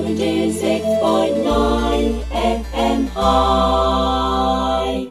76.9 FM High。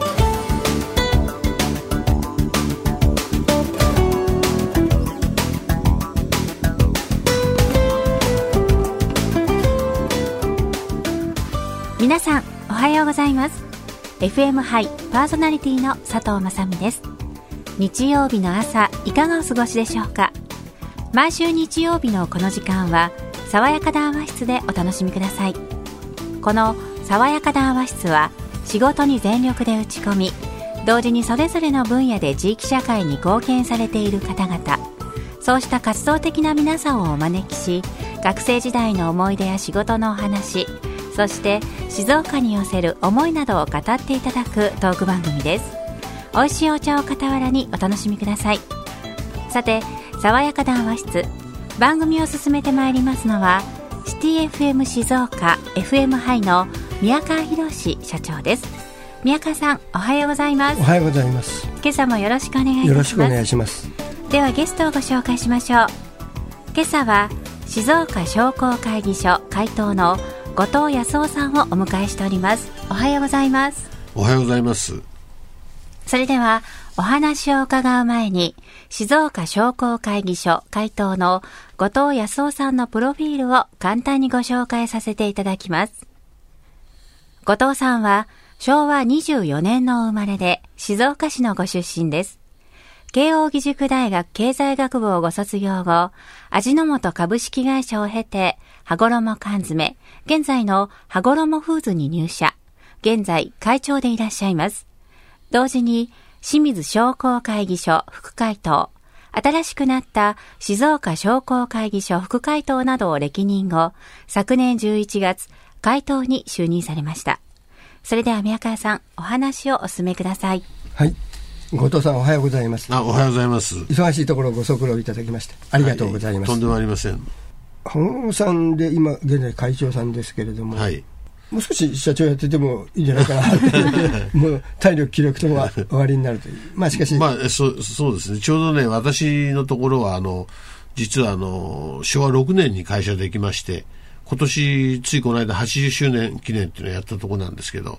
皆さんおはようございます。 FM ハイパーソナリティの佐藤雅美です。日曜日の朝いかがお過ごしでしょうか。毎週日曜日のこの時間は爽やか談話室でお楽しみください。この爽やか談話室は仕事に全力で打ち込み、同時にそれぞれの分野で地域社会に貢献されている方々、そうした活動的な皆さんをお招きし、学生時代の思い出や仕事のお話、そして静岡に寄せる思いなどを語っていただくトーク番組です。美味しいお茶を傍らにお楽しみください。さて、爽やか談話室、番組を進めてまいりますのはシティ FM 静岡 FM ハイの宮川博社長です。宮川さん、おはようございます。 おはようございます。 今朝もよろしくお願いいたします。 よろしくお願いします。 ではゲストをご紹介しましょう。今朝は静岡商工会議所会頭の後藤康夫さんをお迎えしております。おはようございます。 おはようございます。 それではお話を伺う前に、静岡商工会議所会頭の後藤康夫さんのプロフィールを簡単にご紹介させていただきます。後藤さんは昭和24年の生まれで静岡市のご出身です。慶應義塾大学経済学部をご卒業後、味の素株式会社を経て羽衣缶詰、現在の羽衣フーズに入社、現在会長でいらっしゃいます。同時に清水商工会議所副会頭、新しくなった静岡商工会議所副会頭などを歴任後、昨年11月会頭に就任されました。それでは宮川さん、お話をお進めください。 はい、後藤さん、おはようございます。 おはようございます。 忙しいところご足労いただきましてありがとうございます。 とんでもありません。 羽衣さんで今現在会長さんですけれども、 はい、 もう少し社長やっててもいいんじゃないかなってもう体力気力とも終わりになるという、まあしかし、 そうですね。ちょうどね、私のところは実は昭和6年に会社できまして、今年ついこの間80周年記念っていうのをやったところなんですけど、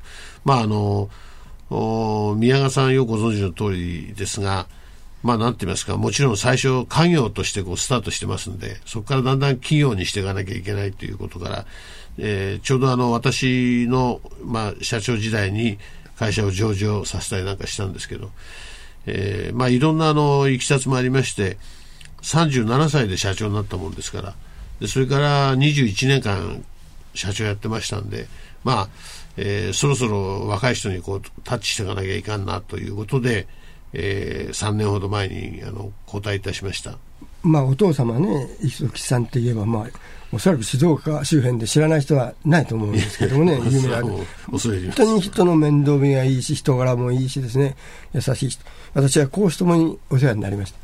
宮川さんよくご存知の通りですが、なんて言いますか、もちろん最初家業としてスタートしてますんで、そこからだんだん企業にしていかなきゃいけないということから、ちょうど私の、社長時代に会社を上場させたりなんかしたんですけど、いろんないきさつもありまして、37歳で社長になったもんですから、でそれから21年間社長やってましたんで、そろそろ若い人にタッチしていかなきゃいかんなということで、3年ほど前に交代いたしました。 お父様ね、磯木さんといえば、おそらく静岡周辺で知らない人はないと思うんですけどもね有名な本当に人の面倒見がいいし、人柄もいいしですね、優しい人。私はこうしてもにお世話になりました。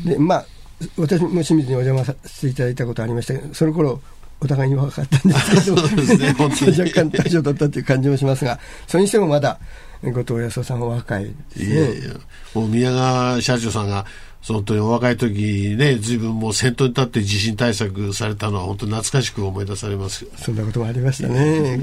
で私も清水にお邪魔させていただいたことありましたけど、その頃お互いに若かったんですけどそうですね、本当に若干大丈夫だったという感じもしますが、それにしてもまだ後藤康夫さんは若いですね。 もう宮川社長さんが本当にお若い時ね、随分もう先頭に立って地震対策されたのは本当に懐かしく思い出されます。 そんなこともありましたね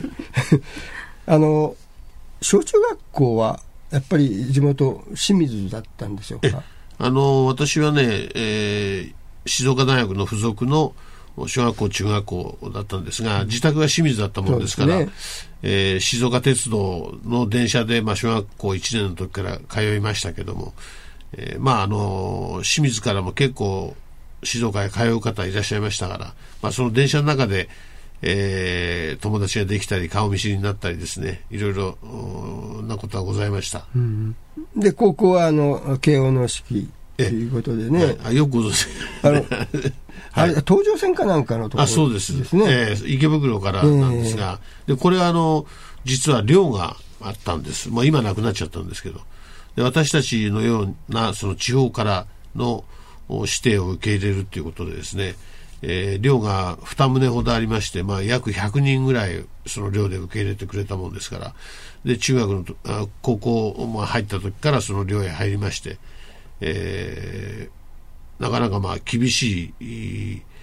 小中学校はやっぱり地元清水だったんでしょうか。 私はね、静岡大学の附属の小学校中学校だったんですが、自宅が清水だったものですから、静岡鉄道の電車で、小学校1年の時から通いましたけども、清水からも結構静岡へ通う方いらっしゃいましたから、その電車の中で、友達ができたり顔見知りになったりですね、いろいろなことはございました。 で高校は慶応の式ということでね、 よくご存知あれ東上線かなんかのところですね。 そうです、池袋からなんですが、でこれは実は寮があったんです。今なくなっちゃったんですけど、で私たちのようなその地方からの指定を受け入れるということでですね、寮が2棟ほどありまして、約100人ぐらいその寮で受け入れてくれたもんですから、で中学の高校入った時からその寮へ入りまして、なかなか厳しい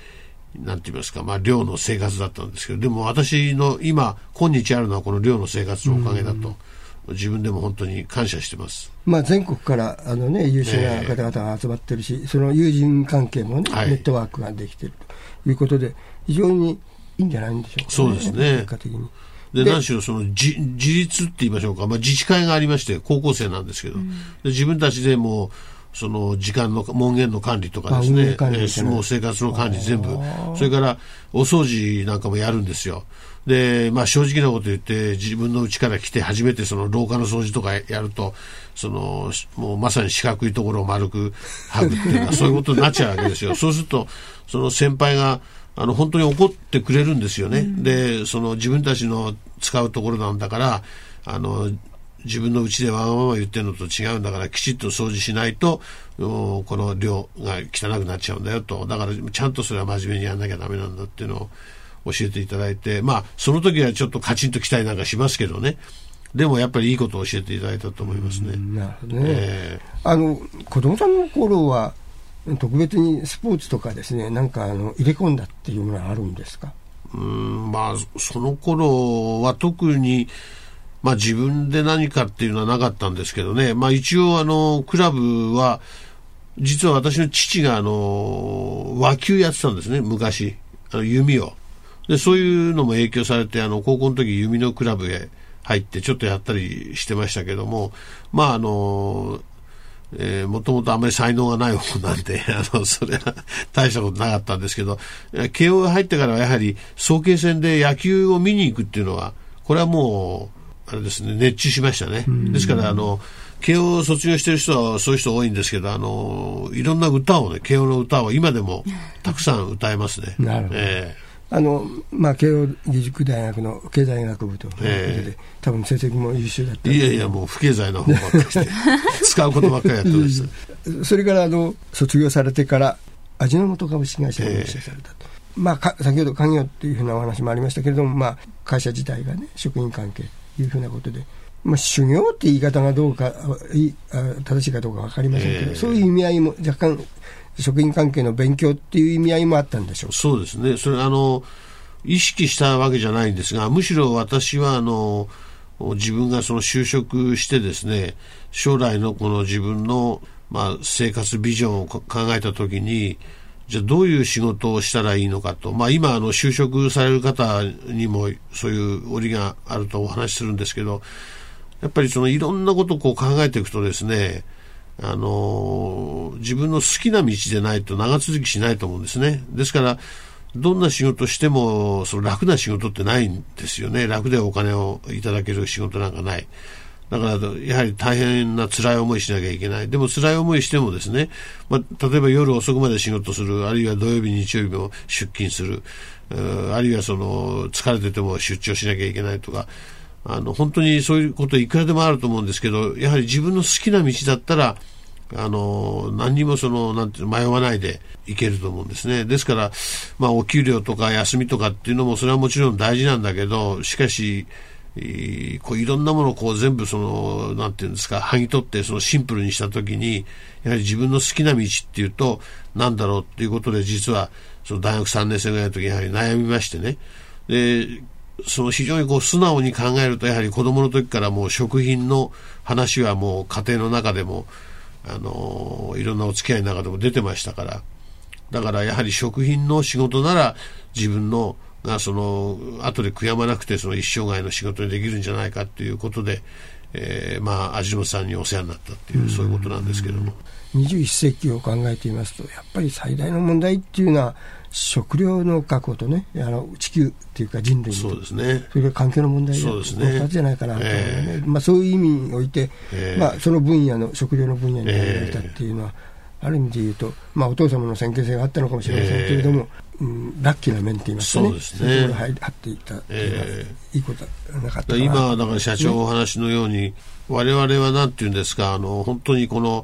なんて言いますか、寮の生活だったんですけど、でも私の今日あるのはこの寮の生活のおかげだと、自分でも本当に感謝してます。 全国から優秀な方々が集まってるし、その友人関係もね、ネットワークができているということで、非常にいいんじゃないんでしょうかね。 そうですね。 結果的に。 で何しろその自立って言いましょうか、自治会がありまして、高校生なんですけど、で自分たちでもうその時間の門限の管理とかですね、もう生活の管理全部、それからお掃除なんかもやるんですよ。で、正直なこと言って、自分の家から来て初めてその廊下の掃除とかやると、もうまさに四角いところを丸く剥ぐっていうのはそういうことになっちゃうわけですよ。そうするとその先輩が本当に怒ってくれるんですよね。で、その自分たちの使うところなんだから、自分の家でわがまま言ってるのと違うんだからきちっと掃除しないとこの寮が汚くなっちゃうんだよと。だからちゃんとそれは真面目にやんなきゃダメなんだっていうのを教えていただいて、その時はちょっとカチンときたりなんかしますけどね、でもやっぱりいいことを教えていただいたと思いますね。 なるほどね。子供さんの頃は特別にスポーツとかですね、なんか入れ込んだっていうものはあるんですか？ その頃は特に自分で何かっていうのはなかったんですけどね。一応クラブは実は私の父が和球やってたんですね、昔弓を。でそういうのも影響されて高校の時弓のクラブへ入ってちょっとやったりしてましたけども、もともとあんまり才能がない方なんでそれは大したことなかったんですけど、慶応が入ってからはやはり早慶戦で野球を見に行くっていうのはこれはもうあれですね、熱中しましたね。ですから慶応を卒業してる人はそういう人多いんですけど、いろんな歌をね、慶応の歌を今でもたくさん歌えますね。 なるほど。慶応義塾大学の経済学部ということで、多分成績も優秀だった。 いやもう不経済の方ばっかりして使うことばっかりやってました。 それから卒業されてから味の素株式会社に入社されたと。先ほど家業っていうふうなお話もありましたけれども、会社自体がね、職員関係というふうなことで、修行って言い方がどうか正しいかどうか分かりませんけど、そういう意味合いも若干職員関係の勉強っていう意味合いもあったんでしょうか？ そうですね。それ意識したわけじゃないんですが、むしろ私は自分がその就職してですね、将来のこの自分の、生活ビジョンを考えたときに、じゃあどういう仕事をしたらいいのかと、今就職される方にもそういう折があるとお話しするんですけど、やっぱりそのいろんなことを考えていくとですね、自分の好きな道でないと長続きしないと思うんですね。ですからどんな仕事してもその楽な仕事ってないんですよね。楽でお金をいただける仕事なんかない。だからやはり大変な辛い思いしなきゃいけない。でも辛い思いしてもですね、例えば夜遅くまで仕事する、あるいは土曜日日曜日も出勤する、あるいは疲れてても出張しなきゃいけないとか、本当にそういうこといくらでもあると思うんですけど、やはり自分の好きな道だったら何にも迷わないでいけると思うんですね。ですからお給料とか休みとかっていうのもそれはもちろん大事なんだけど、しかしいろんなものを全部なんていうんですか、剥ぎ取ってシンプルにしたときに、やはり自分の好きな道っていうとなんだろうっていうことで、実は大学3年生ぐらいの時にやはり悩みましてね。で非常に素直に考えると、やはり子供の時からもう食品の話はもう家庭の中でもいろんなお付き合いの中でも出てましたから、だからやはり食品の仕事なら自分のが後で悔やまなくて一生涯の仕事にできるんじゃないかということで、味のさんにお世話になったっていう、そういうことなんですけども、 21世紀を考えていますと、やっぱり最大の問題っていうのは食料の確保とね、地球っていうか人類の、 そうですね、 それから環境の問題が2つじゃないかなと、そういう意味において、その分野の食料の分野に入れたっていうのは、ある意味で言うと、お父様の先見性があったのかもしれませんけれども、ラッキーな面って言いますかね、 そうですね、 そこに入っていったっていうのは、いいことはなかったかな。 今だから社長お話のように、我々はなんていうんですか、本当にこの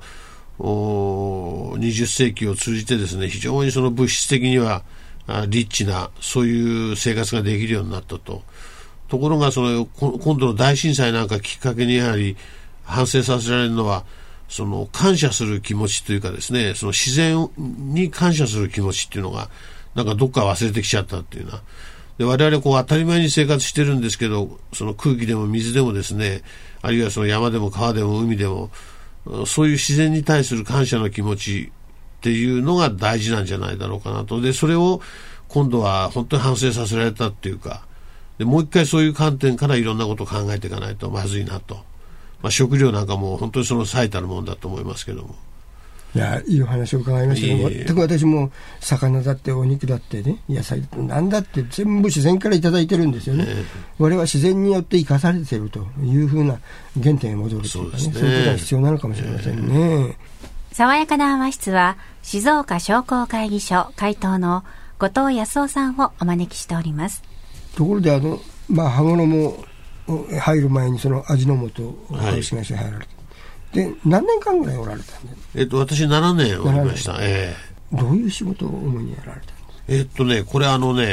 20世紀を通じてですね、非常に物質的にはリッチなそういう生活ができるようになったと。ところが今度の大震災なんかきっかけにやはり反省させられるのは、感謝する気持ちというかですね、自然に感謝する気持ちっていうのがなんかどっか忘れてきちゃったっていうな。で、我々こう当たり前に生活してるんですけど、その空気でも水でもですね、あるいはその山でも川でも海でも、そういう自然に対する感謝の気持ちっていうのが大事なんじゃないだろうかなと。で、それを今度は本当に反省させられたっていうか、でもう一回そういう観点からいろんなことを考えていかないとまずいなと。食料なんかも本当にその最たるものだと思いますけども。 いや、いいお話を伺いましたけど、全く私も魚だってお肉だってね、野菜だって何だって全部自然からいただいてるんですよね。我々は自然によって生かされているというふうな原点に戻るというかね、そういうことが必要なのかもしれませんね。 爽やかな話室は静岡商工会議所会頭の後藤康夫さんをお招きしております。 ところで羽衣入る前にその味の素を株式会社に入られて、で何年間ぐらいおられたんですか？ 私7年おりました。 どういう仕事を主にやられたんですか？ これ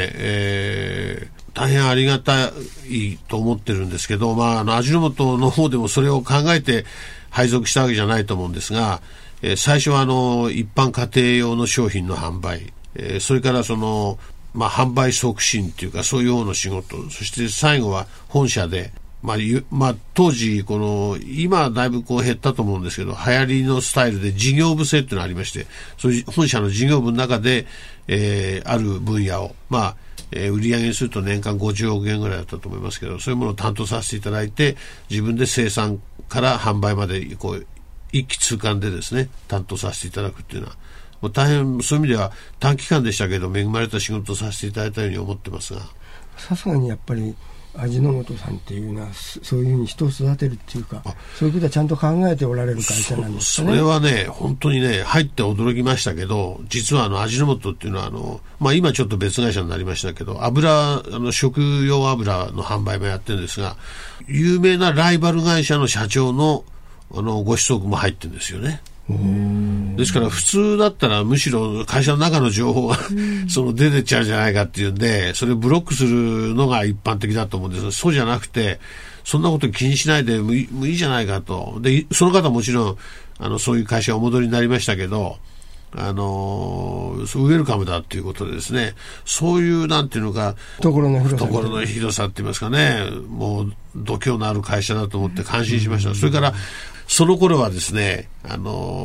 大変ありがたいと思ってるんですけど、味の素の方でもそれを考えて配属したわけじゃないと思うんですが、最初は一般家庭用の商品の販売、それからその販売促進っていうかそういうような仕事、そして最後は本社で、当時今だいぶこう減ったと思うんですけど、流行りのスタイルで事業部制っていうのがありまして、そういう本社の事業部の中で、ある分野を売り上げにすると年間50億円ぐらいだったと思いますけど、そういうものを担当させていただいて、自分で生産から販売まで一気通貫でですね担当させていただくっていうのはもう大変そういう意味では短期間でしたけど恵まれた仕事をさせていただいたように思ってますが、 さすがにやっぱり味の素さんっていうのはそういうふうに人を育てるっていうか、そういうことはちゃんと考えておられる会社なんですかね。 それはね本当にね入って驚きましたけど、実は味の素っていうのは今ちょっと別会社になりましたけど、食用油の販売もやってるんですが、有名なライバル会社の社長のご子息も入ってるんですよね。ですから普通だったらむしろ会社の中の情報が出てっちゃうんじゃないかっていうんで、それをブロックするのが一般的だと思うんですが、そうじゃなくてそんなこと気にしないでもいいじゃないかと。でその方もちろんそういう会社お戻りになりましたけど、ウェルカムだっていうことでですね、そういうなんていうのか懐の広さって言いますかね、もう度胸のある会社だと思って感心しました。それからその頃はですね、我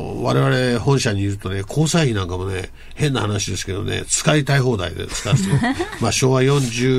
々本社にいるとね、交際費なんかもね、変な話ですけどね、使いたい放題で使って昭和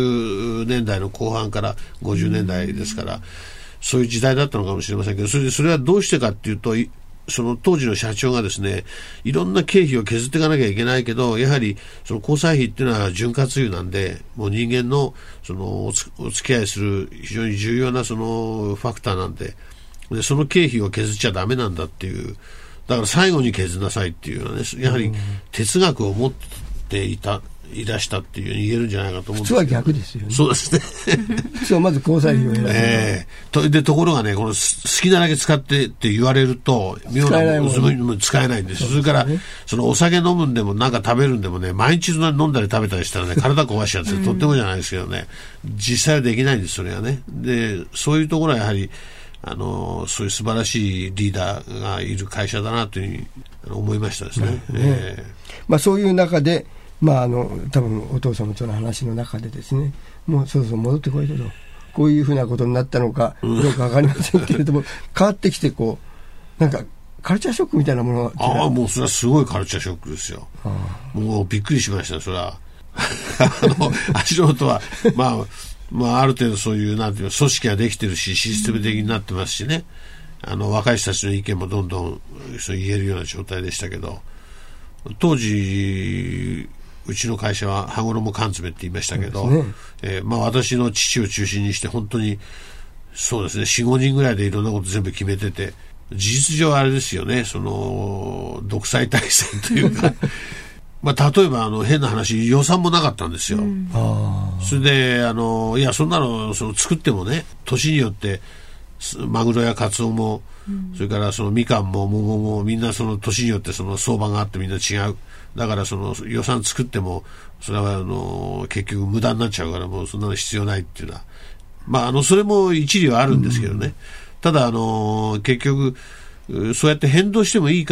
40年代の後半から50年代ですから、そういう時代だったのかもしれませんけど、それはどうしてかっていうと、その当時の社長がですね、いろんな経費を削っていかなきゃいけないけど、やはりその交際費っていうのは潤滑油なんで、もう人間のお付き合いする非常に重要なファクターなんで、その経費を削っちゃダメなんだっていう、だから最後に削りなさいっていうのはね、やはり哲学を持っていらしたっていうように言えるんじゃないかと思うんですけど。 普通は逆ですよね。 そうですね。 普通はまず交際費を選ぶ。 ところがね、好きなだけ使ってって言われると妙な使えないんです。それからお酒飲むんでもなんか食べるんでもね、毎日飲んだり食べたりしたらね体壊しちゃってとってもじゃないですけどね、実際はできないんです。それはね。でそういうところはやはりそういう素晴らしいリーダーがいる会社だなというふうに思いましたですね。 そういう中で、多分お父様との話の中でですね、もうそろそろ戻ってこいと、こういうふうなことになったのかよく分かりませんけれども、変わってきてなんかカルチャーショックみたいなものが。 もうそれはすごいカルチャーショックですよ。もうびっくりしました。それは味の素はある程度そういうなんていう組織ができてるしシステム的になってますしね、若い人たちの意見もどんどん言えるような状態でしたけど、当時うちの会社は羽衣缶詰って言いましたけど、私の父を中心にして本当にそうですね 4,5 人ぐらいでいろんなこと全部決めてて、事実上あれですよね、独裁体制というか例えば変な話、予算もなかったんですよ。それでいやそんなの作ってもね、年によってマグロやカツオも、それからみかんも桃もみんな年によって相場があってみんな違う。だから予算作ってもそれは結局無駄になっちゃうから、もうそんなの必要ないっていうのはそれも一理はあるんですけどね、ただ結局そうやって変動してもいいから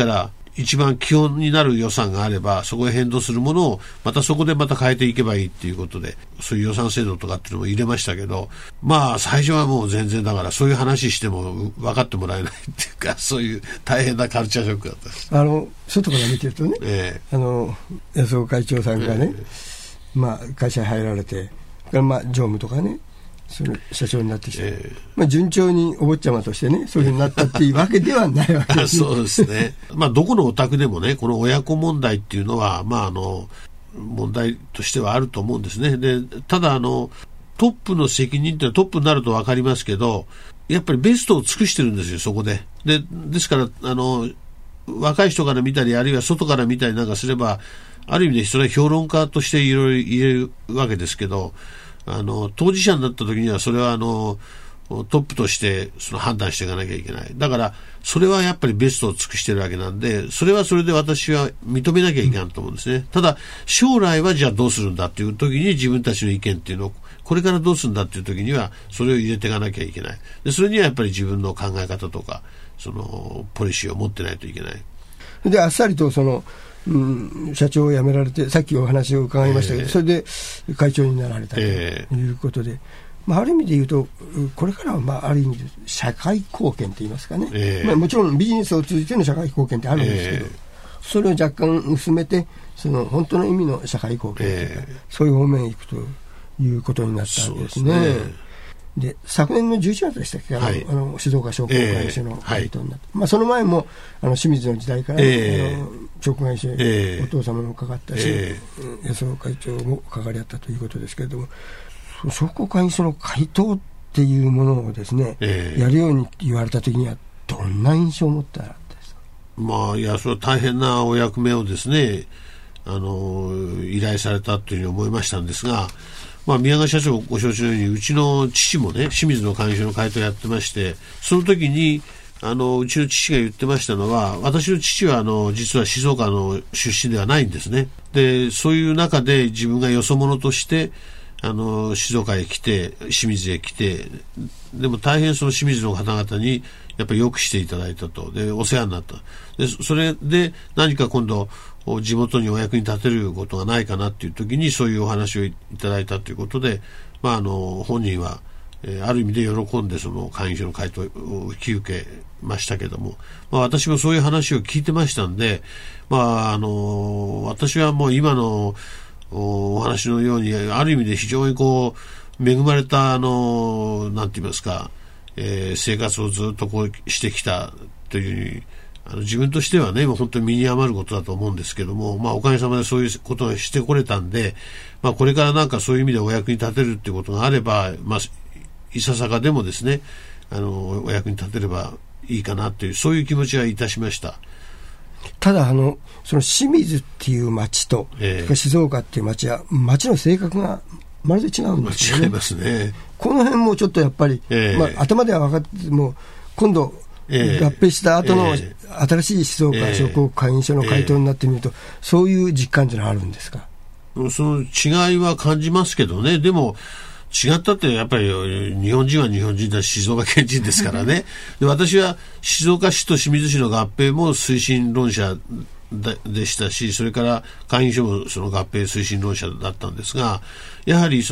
一番基本になる予算があれば、そこへ変動するものをまたそこでまた変えていけばいいっていうことで、そういう予算制度とかっていうのも入れましたけど、まあ最初はもう全然だからそういう話しても分かってもらえないっていうか、そういう大変なカルチャーショックだったです。 外から見てるとね、安尾会長さんがね、会社に入られて、常務とかね、その社長になってきて、順調にお坊ちゃまとしてね、そういうふうになったっていうわけではないわけです。 そうですね。どこのお宅でもね、この親子問題っていうのは、問題としてはあると思うんですね。で、ただトップの責任ってのはトップになると分かりますけど、やっぱりベストを尽くしてるんですよ、そこで。ですから若い人から見たり、あるいは外から見たりなんかすれば、ある意味でそれは評論家としていろいろ言えるわけですけど、当事者になった時にはそれはトップとしてその判断していかなきゃいけない。だからそれはやっぱりベストを尽くしてるわけなんで、それはそれで私は認めなきゃいけないと思うんですね。ただ将来はじゃあどうするんだっていう時に、自分たちの意見っていうのをこれからどうするんだっていう時にはそれを入れていかなきゃいけない。でそれにはやっぱり自分の考え方とかそのポリシーを持ってないといけない。 であっさりと社長を辞められて、さっきお話を伺いましたけど、それで会長になられたということで、ある意味で言うとこれからはある意味で社会貢献と言いますかね、もちろんビジネスを通じての社会貢献ってあるんですけど、それを若干薄めてその本当の意味の社会貢献というか、そういう方面へ行くということになったわけですね。で昨年の11月でしたっけ、静岡商工会所の会頭になって、その前も清水の時代から、商工会所お父様もかかったし、安尾会長も関わりあったということですけれども、商工会所の会頭っていうものをですね、やるように言われた時にはどんな印象を持ったんですか？ いや、それは大変なお役目をですね、依頼されたというふうに思いましたんですが、宮川社長ご承知のように、うちの父もね、清水の会所の会頭やってまして、その時にうちの父が言ってましたのは、私の父は実は静岡の出身ではないんですね。でそういう中で自分がよそ者として静岡へ来て、清水へ来て、でも大変その清水の方々にやっぱりよくしていただいたと。でお世話になった。でそれで何か今度地元にお役に立てることがないかなっていう時に、そういうお話をいただいたということで、本人は、ある意味で喜んでその会員所の回答を引き受けましたけども、私もそういう話を聞いてましたんで、私はもう今のお話のように、ある意味で非常に恵まれたなんて言いますか、生活をずっとしてきたという自分としてはね、もう本当に身に余ることだと思うんですけども、おかげさまでそういうことをしてこれたんで、これからなんかそういう意味でお役に立てるっていうことがあれば、いささかでもですね、お役に立てればいいかなという、そういう気持ちはいたしました。 ただその清水っていう町と、静岡っていう町は町の性格がまるで違うんですよね。 違いますね。 この辺もちょっとやっぱり、頭では分かっても今度合併した後の新しい静岡商工会員所の会頭になってみると、そういう実感というのはあるんですか？ その違いは感じますけどね。でも違ったってやっぱり日本人は日本人だし、静岡県人ですからね。で私は静岡市と清水市の合併も推進論者でしたし、それから会員所もその合併推進論者だったんですが、やはり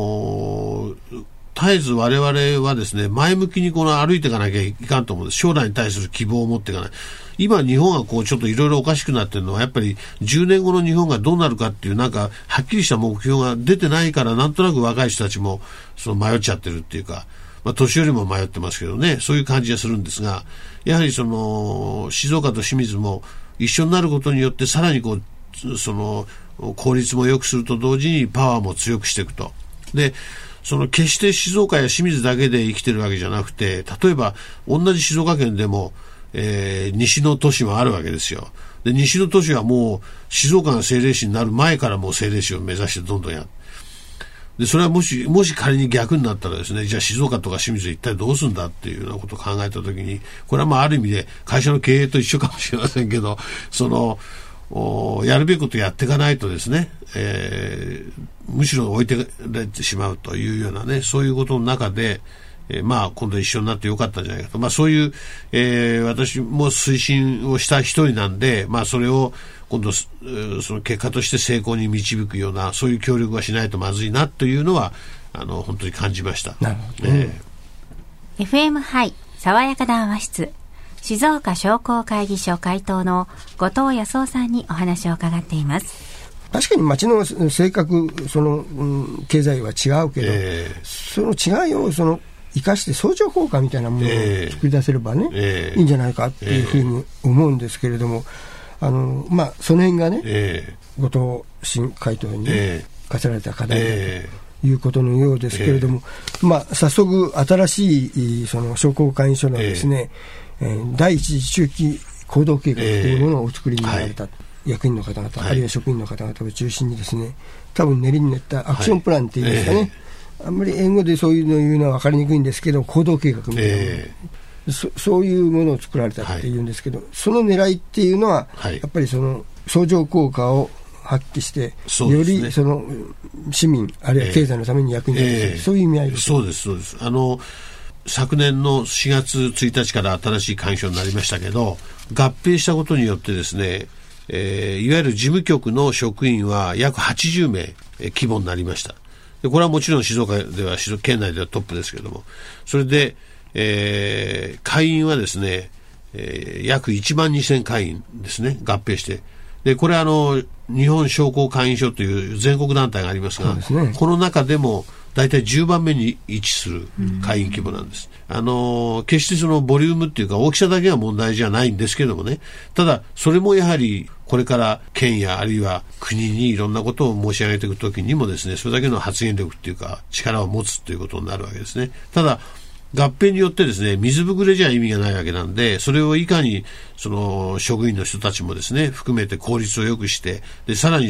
絶えず我々はですね、前向きに歩いていかなきゃいかんと思うんです。将来に対する希望を持っていかない。今日本がちょっといろいろおかしくなってるのは、やっぱり10年後の日本がどうなるかっていうなんかはっきりした目標が出てないから、なんとなく若い人たちも迷っちゃってるっていうか、年寄りも迷ってますけどね、そういう感じがするんですが、やはり静岡と清水も一緒になることによって、さらに効率も良くすると同時にパワーも強くしていくと。で決して静岡や清水だけで生きてるわけじゃなくて、例えば同じ静岡県でも、西の都市もあるわけですよ。で西の都市はもう静岡が政令市になる前からもう政令市を目指してどんどんやる。でそれはもし仮に逆になったらですね、じゃあ静岡とか清水一体どうするんだっていうようなことを考えたときに、これはある意味で会社の経営と一緒かもしれませんけど、やるべきことをやっていかないとですね、むしろ置いてられてしまうというようなね、そういうことの中で今度一緒になってよかったんじゃないかと、そういう、私も推進をした一人なんで、それを今度その結果として成功に導くようなそういう協力はしないとまずいなというのは本当に感じました。 なるほど、 FM ハイ爽やか談話室、静岡商工会議所会頭の後藤康夫さんにお話を伺っています。 確かに町の性格、経済は違うけど、その違いを生かして相乗効果みたいなものを作り出せればね、いいんじゃないかっていうふうに思うんですけれども、その辺がね、後藤新会頭に課せられた課題だということのようですけれども、早速新しい商工会議所のですね、第一次中期行動計画というものをお作りになられた、役員の方々、あるいは職員の方々を中心にですね、多分練りに練ったアクションプランっていうんですかね、あんまり英語でそういうのを言うのは分かりにくいんですけど、行動計画みたいなもの、そういうものを作られたっていうんですけど、その狙いっていうのは、やっぱり相乗効果を発揮して、より市民あるいは経済のために役に立つ、そういう意味合いです。 そうです。昨年の4月1日から新しい会議所になりましたけど、合併したことによってですね、いわゆる事務局の職員は約80名規模になりました。でこれはもちろん静岡では県内ではトップですけれども、それで、会員はですね、約1万2000会員ですね、合併して。でこれは日本商工会議所という全国団体がありますが、この中でも大体10番目に位置する会員規模なんです。決してそのボリュームっていうか大きさだけは問題じゃないんですけどもね、ただそれもやはりこれから県やあるいは国にいろんなことを申し上げていくときにもですね、それだけの発言力っていうか力を持つということになるわけですね。ただ合併によってですね、水ぶくれじゃ意味がないわけなんで、それをいかに職員の人たちもですね含めて効率を良くして、でさらに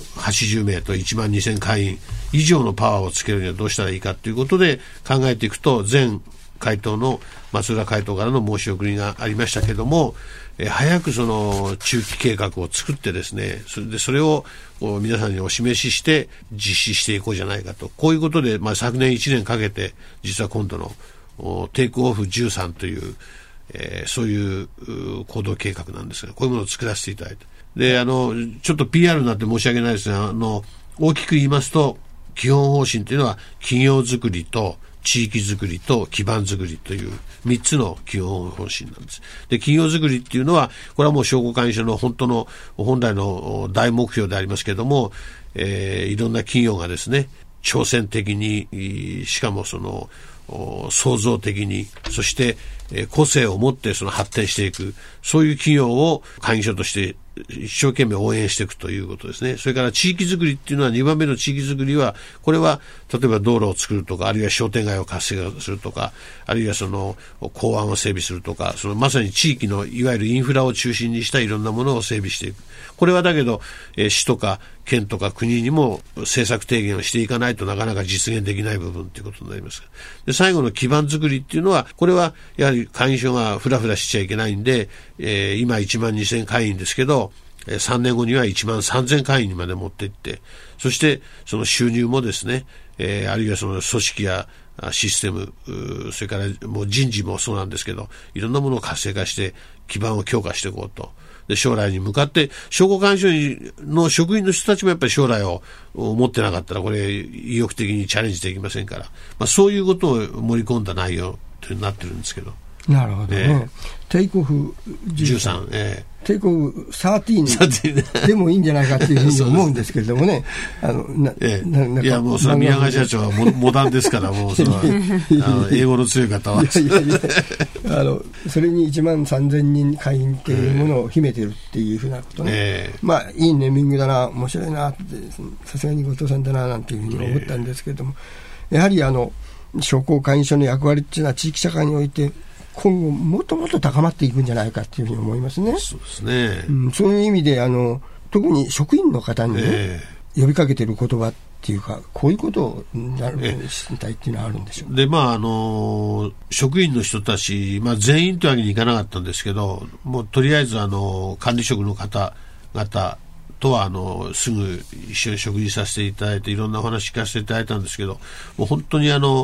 80名と1万2000会員以上のパワーをつけるにはどうしたらいいかということで考えていくと、前会頭の松浦会頭からの申し送りがありましたけども、早く中期計画を作ってですね、それを皆さんにお示しして実施していこうじゃないかと、こういうことで、昨年1年かけて実は今度のテイクオフ13という、そういう行動計画なんですが、こういうものを作らせていただいて、でちょっと PR になって申し訳ないですが、大きく言いますと基本方針というのは企業づくりと地域づくりと基盤づくりという3つの基本方針なんです。で企業づくりっていうのはこれはもう商工会議所の本来の大目標でありますけれども、いろんな企業がですね挑戦的に、しかも創造的に、そして個性を持って発展していく、そういう企業を会議所として一生懸命応援していくということですね。それから地域づくりっていうのは、2番目の地域づくりは、これは例えば道路を作るとか、あるいは商店街を活性化するとか、あるいは港湾を整備するとか、まさに地域のいわゆるインフラを中心にしたいろんなものを整備していく。これはだけど、市とか県とか国にも政策提言をしていかないとなかなか実現できない部分ということになります。で最後の基盤づくりっていうのは、これはやはり会議所がフラフラしちゃいけないんで、今1万2000会員ですけど、3年後には1万3000会員にまで持っていって、そしてその収入もですね、あるいは組織やシステム、それからもう人事もそうなんですけど、いろんなものを活性化して基盤を強化していこうと。で将来に向かって商工会議所の職員の人たちもやっぱり将来を持ってなかったらこれ意欲的にチャレンジできませんから、そういうことを盛り込んだ内容となってるんですけど。 なるほどね。テイクオフ13、テイクオフ13でもいいんじゃないかっていうふうに思うんですけれどもね。 いやもうそれは宮川社長はモダンですから、もうそれは英語の強い方はそれに1万3000人会員っていうものを秘めてるっていうふうなことね、いいネーミングだな、面白いなって、さすがに後藤さんだななんていうふうに思ったんですけれども、やはり商工会議所の役割っていうのは地域社会において今後もっともっと高まっていくんじゃないかというふうに思いますね。 そうですね。 そういう意味で特に職員の方に、呼びかけている言葉っていうか、こういうことをしたいっていうのはあるんでしょう。 で職員の人たち、全員というわけにいかなかったんですけど、もうとりあえず管理職の方々とはすぐ一緒に食事させていただいて、いろんなお話聞かせていただいたんですけど、もう本当に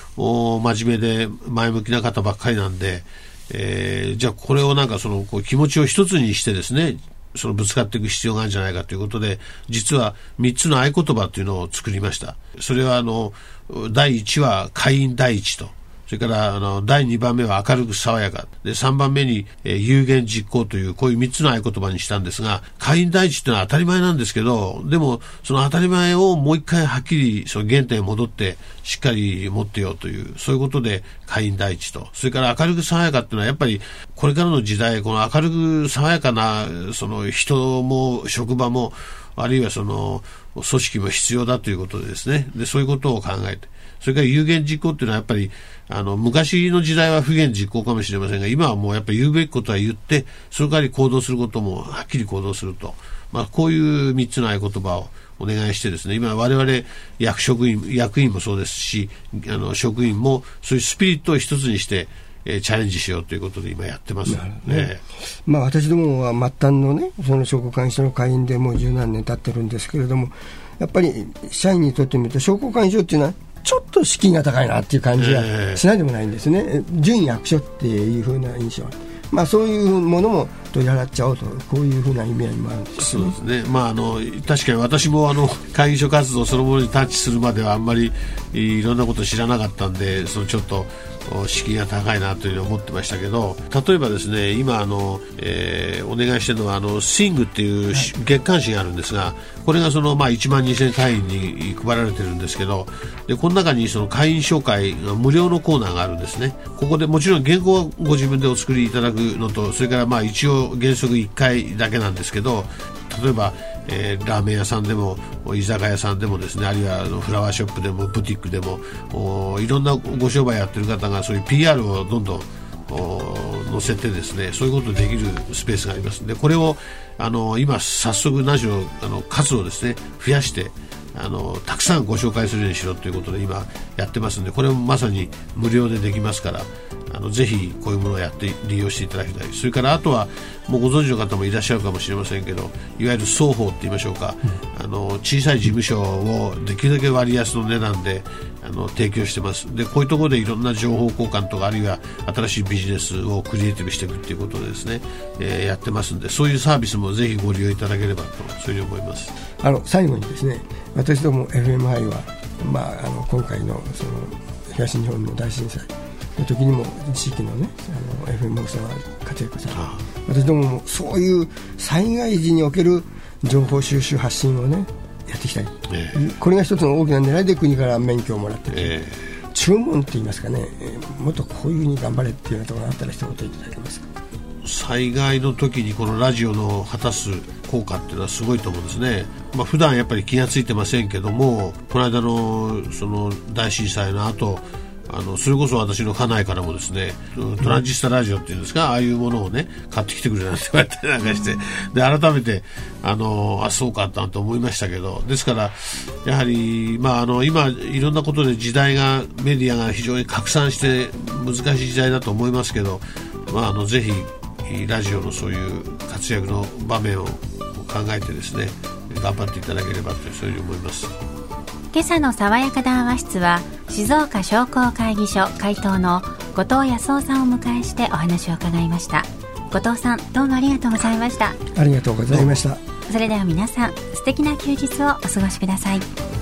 真面目で前向きな方ばっかりなんで、じゃあこれをなんかこう気持ちを一つにしてですね、ぶつかっていく必要があるんじゃないかということで、実は3つの合言葉というのを作りました。それは第1は会員第一と、それから第2番目は明るく爽やかで、3番目に、有言実行という、こういう3つの合言葉にしたんですが、会員第一というのは当たり前なんですけど、でもその当たり前をもう一回はっきりその原点に戻ってしっかり持ってよという、そういうことで会員第一と、それから明るく爽やかというのはやっぱりこれからの時代、この明るく爽やかな人も職場もあるいは組織も必要だということでですね、でそういうことを考えて、それから有言実行というのはやっぱり昔の時代は不言実行かもしれませんが、今はもうやっぱり言うべきことは言って、それから行動することもはっきり行動すると、こういう3つの合言葉をお願いしてですね、今我々役員もそうですし、職員もそういうスピリットを一つにしてチャレンジしようということで今やってます、ね。 私どもは末端のね、商工会議所の会員でもう十何年経ってるんですけれども、やっぱり社員にとってみると商工会議所っていうのはちょっと敷居が高いなっていう感じがしないでもないんですね。準役所っていう風な印象、そういうものも取り払っちゃおうと、こういう風な意味合いもあるんですよね。 そうですね。確かに私も会議所活動そのものにタッチするまではあんまりいろんなことを知らなかったんで、ちょっと敷居が高いなというふうに思ってましたけど、例えばですね、今お願いしているのはシングっていう月刊誌があるんですが、これが1万2000会員に配られてるんですけど、でこの中に会員紹介無料のコーナーがあるんですね。ここでもちろん原稿はご自分でお作りいただくのと、それから一応原則1回だけなんですけど、例えばラーメン屋さんでも居酒屋さんでもですね、あるいはフラワーショップでもブティックでもいろんなご商売やってる方がそういう PR をどんどん載せてですね、そういうことできるスペースがありますので、これを今早速何しろ数をですね増やしてたくさんご紹介するようにしろということで今やってますので、これもまさに無料でできますから、ぜひこういうものをやって利用していただきたい。それからあとはもうご存知の方もいらっしゃるかもしれませんけど、いわゆる双方って言いましょうか、小さい事務所をできるだけ割安の値段で提供してます。でこういうところでいろんな情報交換とか、あるいは新しいビジネスをクリエイティブしていくということでですね、やってますんで、そういうサービスもぜひご利用いただければと、そういうふうに思います。 最後にですね、私ども FM 杯は、今回の東日本の大震災の時にも地域のねFM 放送が活躍され、私どももそういう災害時における情報収集発信をねやっていきたい、これが一つの大きな狙いで国から免許をもらってる、注文って言いますかね、もっとこういうふうに頑張れっていうようなところがあったら一言いただけますか。 災害の時にこのラジオの果たす効果っていうのはすごいと思うんですね。普段やっぱり気がついてませんけども、この間のその大震災の後、それこそ私の家内からもですね、トランジスタラジオっていうんですか、ああいうものをね買ってきてくれなんて言われたりなんかして、で改めてそうかなと思いましたけど、ですからやはり今いろんなことで時代がメディアが非常に拡散して難しい時代だと思いますけど、ぜひラジオのそういう活躍の場面を考えてですね、頑張っていただければとそういうふうに思います。 今朝の爽やか談話室は、静岡商工会議所会頭の後藤康夫さんをお迎えしてお話を伺いました。後藤さん、どうもありがとうございました。 ありがとうございました。 それでは皆さん、素敵な休日をお過ごしください。